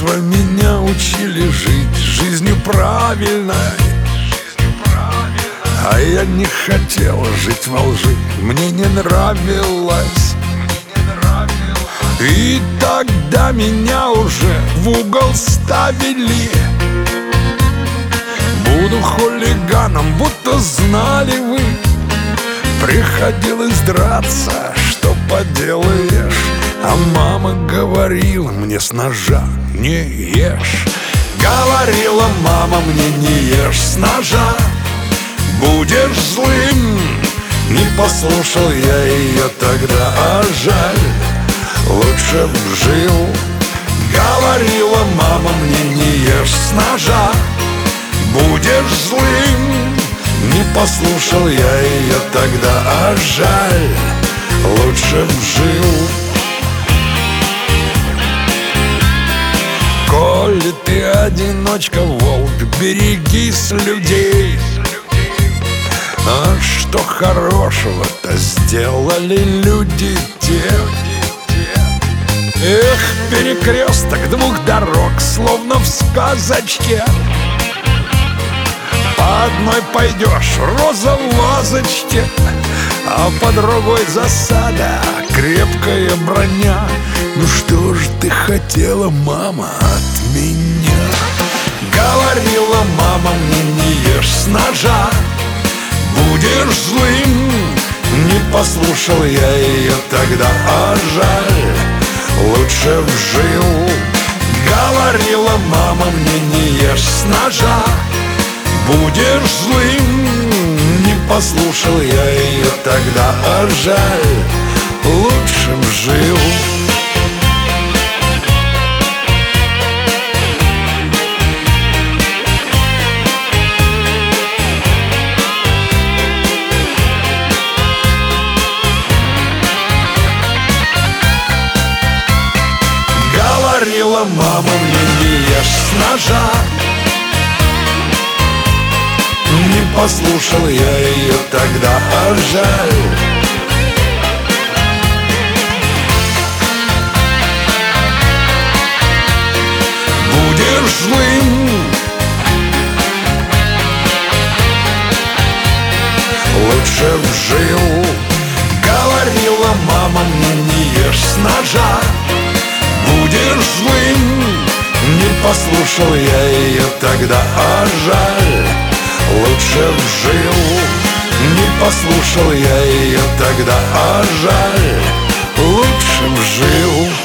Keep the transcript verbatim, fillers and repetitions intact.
детства меня учили жить жизнью правильной, а я не хотел жить во лжи, мне не нравилось. И тогда меня уже в угол ставили. Буду хулиганом, будто знали вы. Приходилось драться, что поделаешь. А мама говорила мне с ножа не ешь. Говорила мама мне не ешь с ножа, будешь злым. Не послушал я ее тогда, а жаль, лучше б жил. Говорила мама мне не ешь с ножа, будешь злым. Не послушал я ее тогда, а жаль, лучше б жил. Коли ты одиночка, волк, берегись людей. А что хорошего-то сделали люди те? Эх, перекресток двух дорог, словно в сказочке. По одной пойдешь, роза в вазочке, а по другой засада, крепкая броня. Ну что ж ты хотела, мама, от меня? Говорила мама мне не ешь с ножа, будешь злым. Не послушал я ее тогда, а жаль, лучше б жил. Говорила мама мне не ешь с ножа, будешь злым. Не послушал я ее тогда, а жаль, лучше б жил. Говорила мама мне не ешь с ножа, не послушал я ее тогда, а жаль. Будешь злым, лучше б жил. Говорила мама мне не ешь с ножа, будешь злым. Не послушал я ее тогда, а жаль, лучше б жил. Не послушал я ее тогда, а жаль, лучше б жил.